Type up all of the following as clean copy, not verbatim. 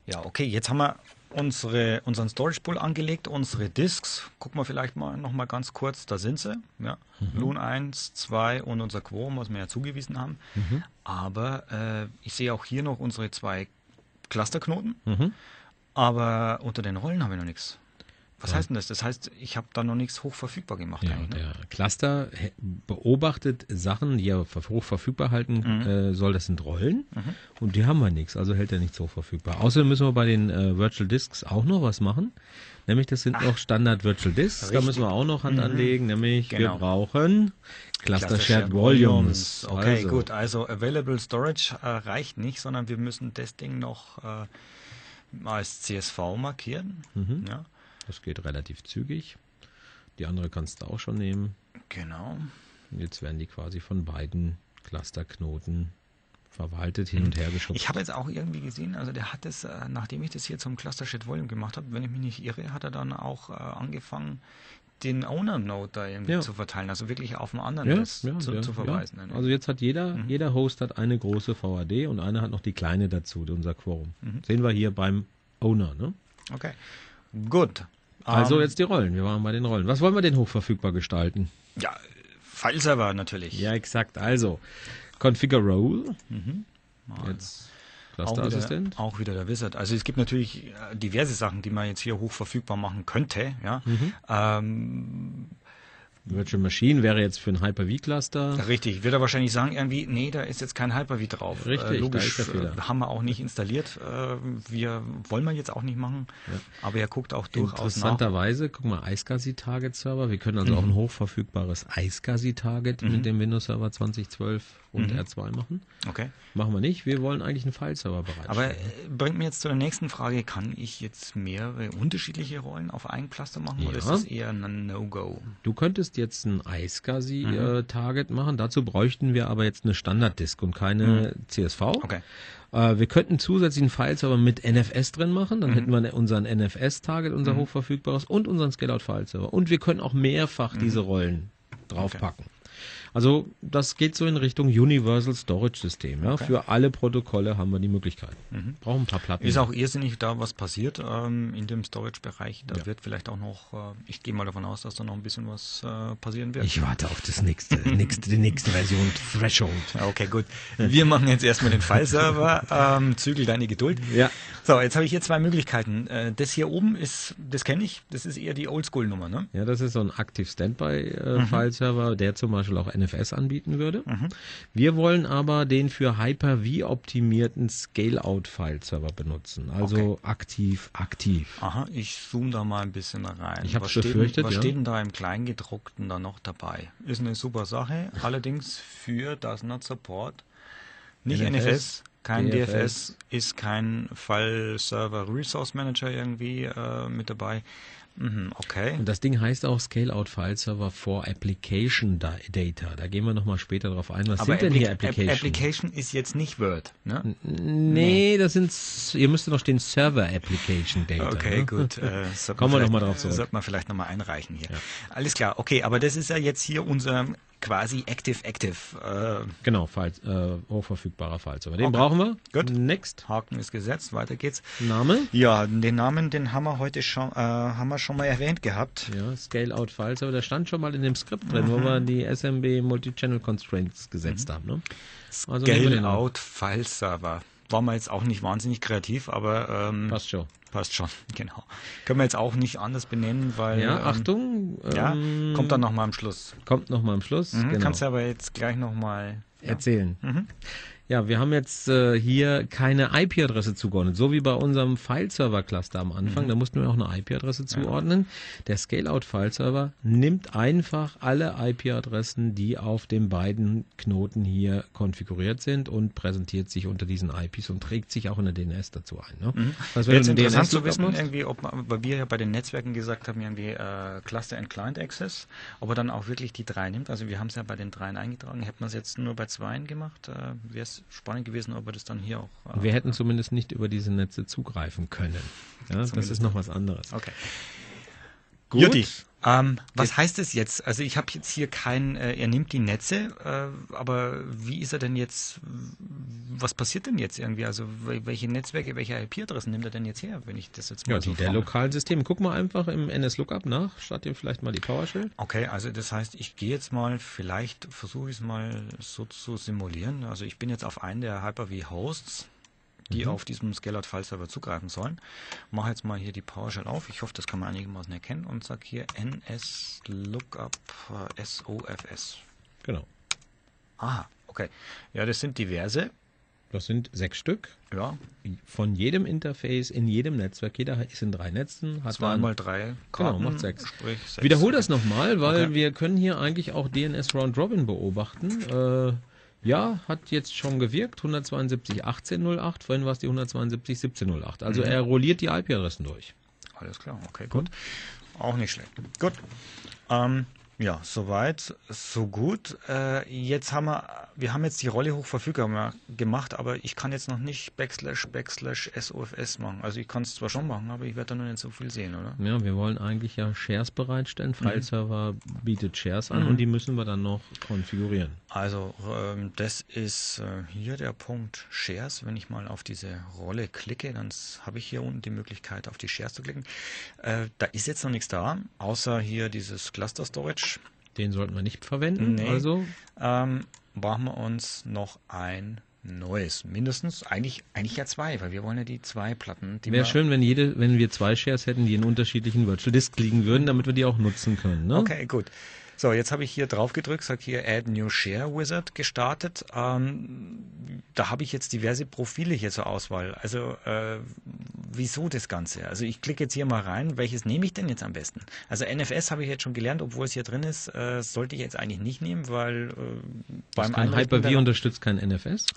Ja, okay, jetzt haben wir unseren Storage Pool angelegt, unsere Disks. Gucken wir vielleicht mal noch mal ganz kurz, da sind sie. Ja. Loon 1, 2 und unser Quorum, was wir ja zugewiesen haben. Aber ich sehe auch hier noch unsere 2 Clusterknoten. Aber unter den Rollen habe ich noch nichts. Was heißt denn das? Das heißt, ich habe da noch nichts hochverfügbar gemacht. Ja, eigentlich, ne? der Cluster beobachtet Sachen, die er hochverfügbar halten soll. Das sind Rollen und die haben wir nichts, also hält er nichts hochverfügbar. Außerdem müssen wir bei den Virtual Disks auch noch was machen. Nämlich das sind noch Standard Virtual Disks. Richtig. Da müssen wir auch noch Hand anlegen. Nämlich wir Genau. brauchen Cluster Shared Volumes. Okay, Also, gut. Also Available Storage reicht nicht, sondern wir müssen das Ding noch als CSV markieren. Ja, das geht relativ zügig. Die andere kannst du auch schon nehmen. genau. Und jetzt werden die quasi von beiden Clusterknoten verwaltet, hin und her geschoben. Ich habe jetzt auch irgendwie gesehen, also der hat es, nachdem ich das hier zum Cluster Shared Volume gemacht habe, wenn ich mich nicht irre, hat er dann auch angefangen, den Owner-Node da irgendwie zu verteilen, also wirklich auf einen anderen Nest zu verweisen. Ja. Also jetzt hat jeder Host hat eine große VAD und einer hat noch die kleine dazu, unser Quorum. Sehen wir hier beim Owner, ne? Okay, gut. Also jetzt die Rollen, wir waren bei den Rollen. Was wollen wir denn hochverfügbar gestalten? Ja, File-Server natürlich. Ja, exakt. Also, Configure Role. Jetzt Cluster-Assistent. Auch wieder der Wizard. Also es gibt natürlich diverse Sachen, die man jetzt hier hochverfügbar machen könnte. Ja. Virtual Machine wäre jetzt für ein Hyper-V-Cluster. Richtig, wird er wahrscheinlich sagen irgendwie, nee, da ist jetzt kein Hyper-V drauf. Richtig, logisch, da ist der Fehler. Haben wir auch nicht installiert. Wollen wir jetzt auch nicht machen. Ja. Aber er guckt auch durchaus nach. Interessanterweise, guck mal, iSCSI-Target-Server. Wir können also auch ein hochverfügbares iSCSI-Target mit dem Windows Server 2012 und R2 machen. Okay. Machen wir nicht. Wir wollen eigentlich einen File-Server bereitstellen. Aber bringt mir jetzt zu der nächsten Frage, kann ich jetzt mehrere unterschiedliche Rollen auf einen Cluster machen oder ist das eher ein No-Go? Du könntest jetzt ein iSCSI-Target machen. Dazu bräuchten wir aber jetzt eine Standarddisk und keine CSV. Okay. Wir könnten zusätzlich einen File-Server mit NFS drin machen. Dann hätten wir unseren NFS-Target, unser hochverfügbares und unseren Scale-Out-File-Server. Und wir können auch mehrfach diese Rollen draufpacken. Also das geht so in Richtung Universal Storage System. Ja? Für alle Protokolle haben wir die Möglichkeit. Brauchen ein paar Platten. Ist auch irrsinnig da, was passiert in dem Storage-Bereich. Da wird vielleicht auch noch, ich gehe mal davon aus, dass da noch ein bisschen was passieren wird. Ich warte auf das die nächste Version, Threshold. Okay, gut. Wir machen jetzt erstmal den File-Server. Zügel deine Geduld. Ja. So, jetzt habe ich hier 2 Möglichkeiten. Das hier oben das kenne ich, das ist eher die Oldschool-Nummer, ne? Ja, das ist so ein Active Standby File-Server, der zum Beispiel auch NFS anbieten würde. Wir wollen aber den für Hyper-V optimierten Scale-Out-File-Server benutzen. Also aktiv. Aha, ich zoome da mal ein bisschen rein. Ich habe es befürchtet, Was steht denn da im Kleingedruckten da noch dabei? Ist eine super Sache, allerdings für das Not Support. Nicht NFS, kein DFS, ist kein File-Server Resource Manager irgendwie mit dabei. Okay. Und das Ding heißt auch Scale-Out File Server for Application Data. Da gehen wir nochmal später drauf ein. Was sind denn hier Application? Application ist jetzt nicht Word, ne? Nee, das sind, hier müsste noch stehen Server Application Data. Okay, ne? gut. Kommen wir nochmal drauf zurück. Sollte man vielleicht nochmal einreichen hier. Ja. Alles klar, okay, aber das ist ja jetzt hier unser quasi Active. Genau, hochverfügbarer File-Server. Den brauchen wir. Gut. Next. Haken ist gesetzt, weiter geht's. Name? Ja, den Namen, den haben wir heute schon, schon mal erwähnt gehabt. Ja, Scale-Out File-Server, der stand schon mal in dem Skript drin, wo wir die SMB Multi-Channel Constraints gesetzt haben. Ne? Also Scale-Out File-Server. War man jetzt auch nicht wahnsinnig kreativ, aber passt schon. Passt schon, genau. Können wir jetzt auch nicht anders benennen, weil... Ja, Achtung. Kommt dann nochmal am Schluss. Kommt nochmal am Schluss, genau. Kannst du aber jetzt gleich nochmal erzählen. Ja, wir haben jetzt hier keine IP-Adresse zugeordnet, so wie bei unserem File-Server-Cluster am Anfang. Da mussten wir auch eine IP-Adresse zuordnen. Der Scale-Out-File-Server nimmt einfach alle IP-Adressen, die auf den beiden Knoten hier konfiguriert sind und präsentiert sich unter diesen IPs und trägt sich auch in der DNS dazu ein. Ne? Das wäre interessant zu wissen, irgendwie, weil wir ja bei den Netzwerken gesagt haben, irgendwie Cluster and Client Access, ob er dann auch wirklich die 3 nimmt. Also wir haben es ja bei den 3 eingetragen. Hätten wir es jetzt nur bei 2 gemacht, wäre es spannend gewesen, ob wir das dann hier auch... wir hätten zumindest nicht über diese Netze zugreifen können. Ja, das ist noch was anderes. Okay. Gut. Jutti, was heißt es jetzt? Also ich habe jetzt hier er nimmt die Netze, aber wie ist er denn jetzt, was passiert denn jetzt irgendwie? Also welche Netzwerke, welche IP-Adressen nimmt er denn jetzt her, wenn ich das jetzt mal Ja, so die der lokalen Systeme. Guck mal einfach im NS-Lookup nach, statt dir vielleicht mal die PowerShell. Okay, also das heißt, ich gehe jetzt mal, vielleicht versuche ich es mal so zu simulieren. Also ich bin jetzt auf einen der Hyper-V-Hosts, die auf diesem Scale-Out-File-Server zugreifen sollen. Mache jetzt mal hier die PowerShell auf. Ich hoffe, das kann man einigermaßen erkennen und sage hier NS-Lookup SOFS. Genau. Aha, okay. Ja, das sind diverse. Das sind 6 Stück. Ja, Von jedem Interface, in jedem Netzwerk. Jeder ist in 3 Netzen. Hat 2 dann, mal 3 genau, Karten. macht 6. Sprich 6. Wiederhol das nochmal, weil Okay. wir können hier eigentlich auch DNS Round Robin beobachten. Ja, hat jetzt schon gewirkt. 172.18.08. Vorhin war es die 172.17.08. Also er rolliert die IP-Adressen durch. Alles klar, okay, gut. Auch nicht schlecht. Gut. Ja, soweit, so gut. Jetzt wir haben jetzt die Rolle hochverfügbar gemacht, aber ich kann jetzt noch nicht / SOFS machen. Also ich kann es zwar schon machen, aber ich werde da noch nicht so viel sehen, oder? Ja, wir wollen eigentlich ja Shares bereitstellen. File-Server bietet Shares an und die müssen wir dann noch konfigurieren. Also das ist hier der Punkt Shares. Wenn ich mal auf diese Rolle klicke, dann habe ich hier unten die Möglichkeit, auf die Shares zu klicken. Da ist jetzt noch nichts da, außer hier dieses Cluster Storage. Den sollten wir nicht verwenden. Nee. Also Brauchen wir uns noch ein neues. Mindestens, eigentlich ja 2, weil wir wollen ja die 2 Platten. Die wäre schön, wenn wir 2 Shares hätten, die in unterschiedlichen Virtual Disk liegen würden, damit wir die auch nutzen können. Ne? Okay, gut. So, jetzt habe ich hier drauf gedrückt, sage hier Add New Share Wizard gestartet. Da habe ich jetzt diverse Profile hier zur Auswahl. Also wieso das Ganze? Also ich klicke jetzt hier mal rein, welches nehme ich denn jetzt am besten? Also NFS habe ich jetzt schon gelernt, obwohl es hier drin ist, sollte ich jetzt eigentlich nicht nehmen, weil beim Hyper-V unterstützt kein NFS.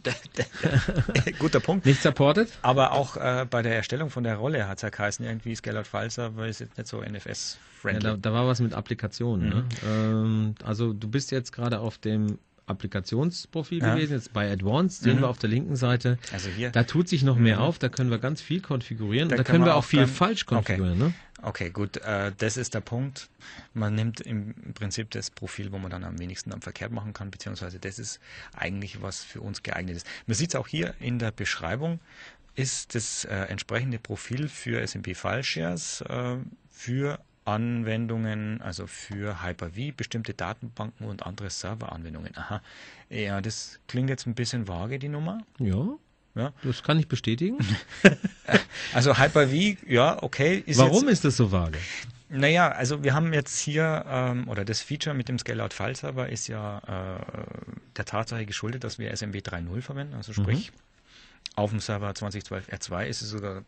Guter Punkt. Nicht supported? Aber auch bei der Erstellung von der Rolle hat es ja geheißen, irgendwie Scale-Out-File-Server ist jetzt nicht so NFS-friendly. Ja, da war was mit Applikationen. Ne? Also du bist jetzt gerade auf dem Applikationsprofil gewesen, jetzt bei Advanced, sehen wir auf der linken Seite. Also hier. Da tut sich noch mehr auf, da können wir ganz viel konfigurieren. Da können wir auch viel falsch konfigurieren. Okay, ne? okay, gut. Das ist der Punkt. Man nimmt im Prinzip das Profil, wo man dann am wenigsten verkehrt machen kann, beziehungsweise das ist eigentlich, was für uns geeignet ist. Man sieht es auch hier in der Beschreibung, ist das entsprechende Profil für SMB File Shares für Anwendungen, also für Hyper-V, bestimmte Datenbanken und andere Serveranwendungen. Aha. Ja, das klingt jetzt ein bisschen vage, die Nummer. Ja, das kann ich bestätigen. Also Hyper-V, ja, okay. Warum ist das so vage? Naja, also wir haben jetzt hier, oder das Feature mit dem Scale-Out-File-Server ist ja der Tatsache geschuldet, dass wir SMB 3.0 verwenden, also sprich auf dem Server 2012 R2 ist es sogar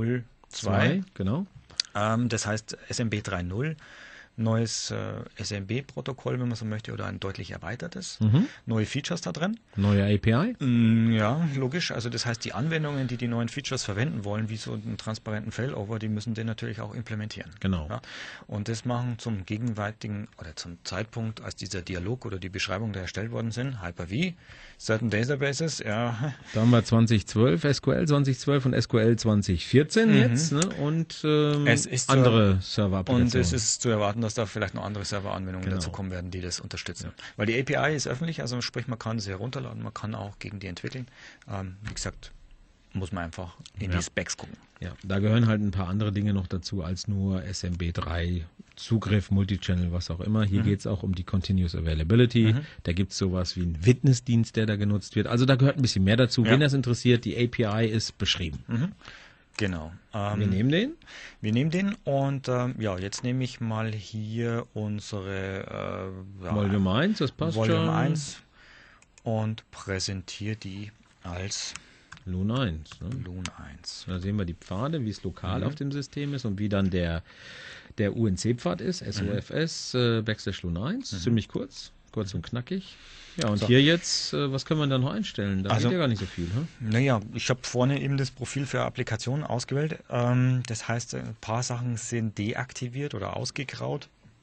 3.0.2. Genau. Das heißt SMB 3.0, neues SMB-Protokoll, wenn man so möchte, oder ein deutlich erweitertes. Neue Features da drin. Neue API? Ja, logisch. Also das heißt, die Anwendungen, die neuen Features verwenden wollen, wie so einen transparenten Failover, die müssen den natürlich auch implementieren. Genau. Ja? Und das machen zum gegenwärtigen oder zum Zeitpunkt, als dieser Dialog oder die Beschreibung da erstellt worden sind, Hyper-V, Certain Databases, ja. Da haben wir 2012, SQL 2012 und SQL 2014 jetzt, ne? Und andere Server-Applikationen. Und es ist zu erwarten, dass da vielleicht noch andere Serveranwendungen dazu kommen werden, die das unterstützen. Ja. Weil die API ist öffentlich, also sprich, man kann sie herunterladen, man kann auch gegen die entwickeln. Wie gesagt, muss man einfach in die Specs gucken. Ja, da gehören halt ein paar andere Dinge noch dazu als nur SMB3, Zugriff, Multichannel, was auch immer. Hier geht es auch um die Continuous Availability. Da gibt es sowas wie einen Witnessdienst, der da genutzt wird. Also da gehört ein bisschen mehr dazu. Wen das interessiert, die API ist beschrieben. Genau. Wir nehmen den? Wir nehmen den und jetzt nehme ich mal hier unsere Volume 1, das passt Volume schon. 1 und präsentiere die als Loon 1. Ne? Loon 1. Da sehen wir die Pfade, wie es lokal auf dem System ist und wie dann der UNC-Pfad ist, SOFS /Loon 1. Ziemlich kurz und knackig. Ja, und hier jetzt, was können wir da noch einstellen? Da geht ja gar nicht so viel. Naja, ich habe vorne eben das Profil für Applikationen ausgewählt. Das heißt, ein paar Sachen sind deaktiviert oder ausgegraut.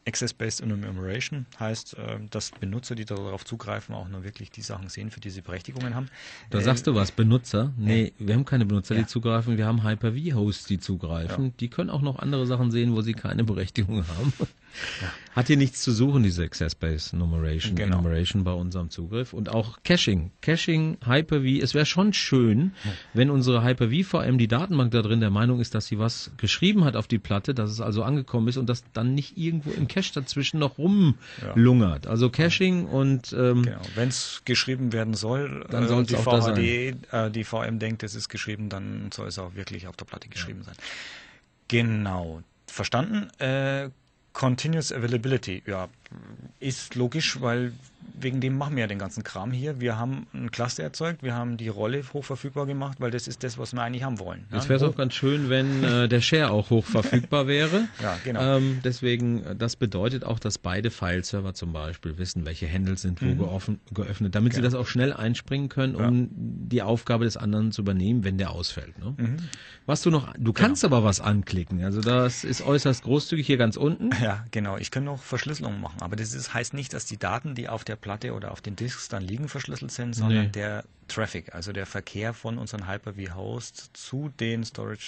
Access-Based Enumeration heißt, dass Benutzer, die darauf zugreifen, auch nur wirklich die Sachen sehen, für die sie Berechtigungen haben. Da sagst du was, Benutzer? Nee, wir haben keine Benutzer, die zugreifen, wir haben Hyper-V-Hosts, die zugreifen. Ja. Die können auch noch andere Sachen sehen, wo sie keine Berechtigung haben. Hat hier nichts zu suchen, diese Access-Based Enumeration bei unserem Zugriff. Und auch Caching. Caching, Hyper-V. Es wäre schon schön, wenn unsere Hyper-V-VM, die Datenbank da drin, der Meinung ist, dass sie was geschrieben hat auf die Platte, dass es also angekommen ist und das dann nicht irgendwo im Cache dazwischen noch rumlungert. Also Caching und genau. Wenn es geschrieben werden soll, dann soll es die auch da VHD, die VM denkt, es ist geschrieben, dann soll es auch wirklich auf der Platte geschrieben sein. Genau. Verstanden? Continuous Availability, ja, ist logisch, weil wegen dem machen wir ja den ganzen Kram hier. Wir haben ein Cluster erzeugt, wir haben die Rolle hochverfügbar gemacht, weil das ist das, was wir eigentlich haben wollen. Jetzt wäre es auch ganz schön, wenn der Share auch hochverfügbar wäre. Ja, genau. Deswegen, das bedeutet auch, dass beide File-Server zum Beispiel wissen, welche Handles sind wo geöffnet, damit sie das auch schnell einspringen können, um die Aufgabe des anderen zu übernehmen, wenn der ausfällt. Ne? Was du kannst aber was anklicken. Also das ist äußerst großzügig hier ganz unten. Ja, genau. Ich kann noch Verschlüsselung machen, aber heißt nicht, dass die Daten, die auf der Platte oder auf den Disks dann liegen, verschlüsselt sind, sondern der Traffic, also der Verkehr von unseren Hyper-V-Hosts zu den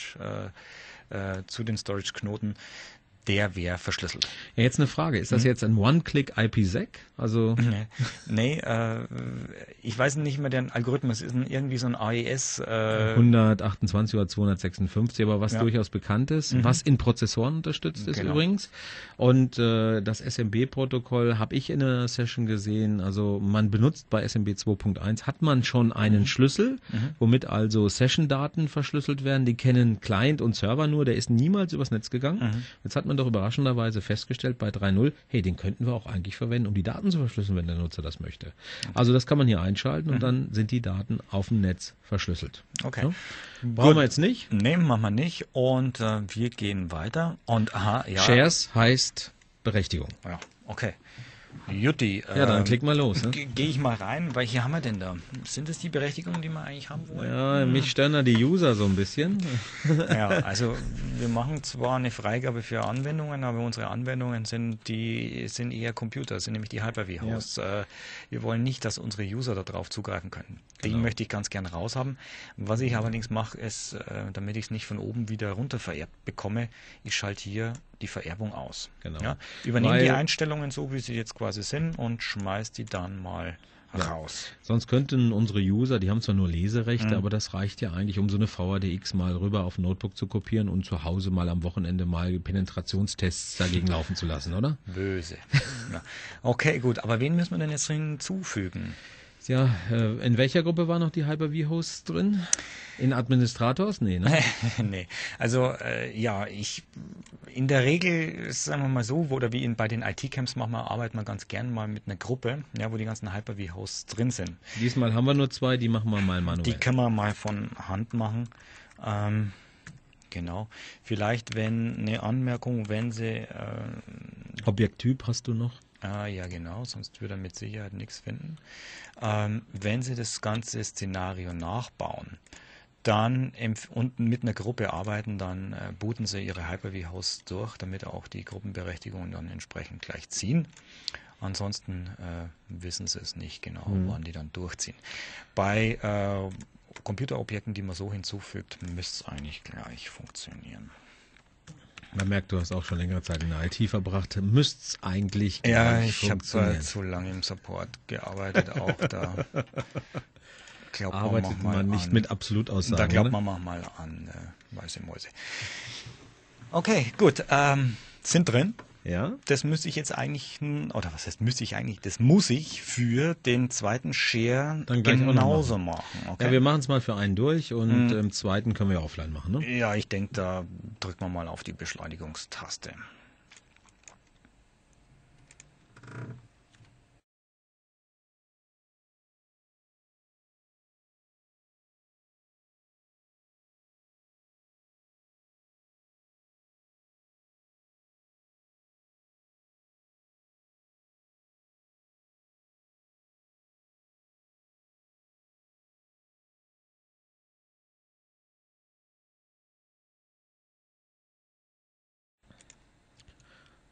Storage-Knoten, der wäre verschlüsselt. Ja, jetzt eine Frage. Ist das jetzt ein One-Click-IPsec? Also Nee, ich weiß nicht mehr den Algorithmus. Es ist irgendwie so ein AES. 128 oder 256, aber was durchaus bekannt ist, was in Prozessoren unterstützt ist übrigens. Und das SMB-Protokoll habe ich in einer Session gesehen. Also man benutzt bei SMB 2.1, hat man schon einen Schlüssel, womit also Session-Daten verschlüsselt werden. Die kennen Client und Server nur, der ist niemals übers Netz gegangen. Jetzt hat man doch überraschenderweise festgestellt bei 3.0, hey, den könnten wir auch eigentlich verwenden, um die Daten zu verschlüsseln, wenn der Nutzer das möchte. Also das kann man hier einschalten und dann sind die Daten auf dem Netz verschlüsselt. Okay. Ja? Brauchen wir jetzt nicht. Nee, machen wir nicht. Und wir gehen weiter. Und Shares heißt Berechtigung. Ja, okay. Jutti. Ja, dann klick mal los. Ne? Gehe ich mal rein. Welche haben wir denn da? Sind es die Berechtigungen, die wir eigentlich haben wollen? Ja, mich stören da die User so ein bisschen. Ja, also wir machen zwar eine Freigabe für Anwendungen, aber unsere Anwendungen sind eher Computer, sind nämlich die Hyper-V-Hosts. Ja. Wir wollen nicht, dass unsere User darauf zugreifen können. Den möchte ich ganz gern raushaben. Was ich allerdings mache, ist, damit ich es nicht von oben wieder runter vererbt bekomme, ich schalte hier die Vererbung aus. Genau. Ja, übernehme die Einstellungen so, wie sie jetzt quasi sind und schmeiß die dann mal raus. Sonst könnten unsere User, die haben zwar nur Leserechte, aber das reicht ja eigentlich, um so eine VADX mal rüber auf ein Notebook zu kopieren und zu Hause mal am Wochenende mal Penetrationstests dagegen laufen zu lassen, oder? Böse. Ja. Okay, gut. Aber wen müssen wir denn jetzt hinzufügen? Ja, in welcher Gruppe waren noch die Hyper-V-Hosts drin? In Administrators? Nee, ne? Nee. Also in der Regel, sagen wir mal so, oder wie bei den IT-Camps arbeiten wir ganz gern mal mit einer Gruppe, ja, wo die ganzen Hyper-V-Hosts drin sind. Diesmal haben wir nur 2, die machen wir mal manuell. Die können wir mal von Hand machen. Genau. Vielleicht, wenn eine Anmerkung, wenn sie... Objekttyp hast du noch? Ja, genau, sonst würde er mit Sicherheit nichts finden. Wenn Sie das ganze Szenario nachbauen, dann und mit einer Gruppe arbeiten, dann booten Sie Ihre Hyper-V-Hosts durch, damit auch die Gruppenberechtigungen dann entsprechend gleich ziehen. Ansonsten wissen Sie es nicht genau, wann die dann durchziehen. Bei Computerobjekten, die man so hinzufügt, müsste es eigentlich gleich funktionieren. Man merkt, du hast auch schon längere Zeit in der IT verbracht. Müsste es eigentlich ich habe zu lange im Support gearbeitet, auch da arbeitet man nicht mit Absolutaussagen. Da glaubt man mal an weiße Mäuse. Okay, gut. Sind drin. Ja. Das müsste ich jetzt eigentlich, oder was heißt müsste ich eigentlich, das muss ich für den zweiten Share dann genauso machen. Okay? Ja, wir machen es mal für einen durch und im zweiten können wir offline machen, ne? Ja, ich denke, da drücken wir mal auf die Beschleunigungstaste.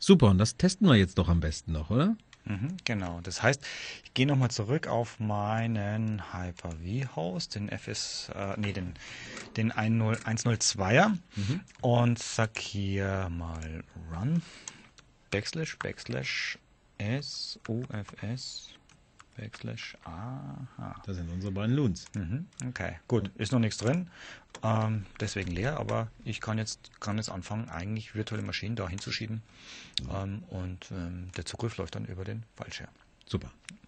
Super, und das testen wir jetzt doch am besten noch, oder? Genau, das heißt, ich gehe nochmal zurück auf meinen Hyper-V-Host, den den 102er und sag hier mal run //sufs /aha. Das sind unsere beiden Loons. Okay, gut, ist noch nichts drin, deswegen leer, aber ich kann jetzt anfangen, eigentlich virtuelle Maschinen da hinzuschieben und der Zugriff läuft dann über den File-Share. Super.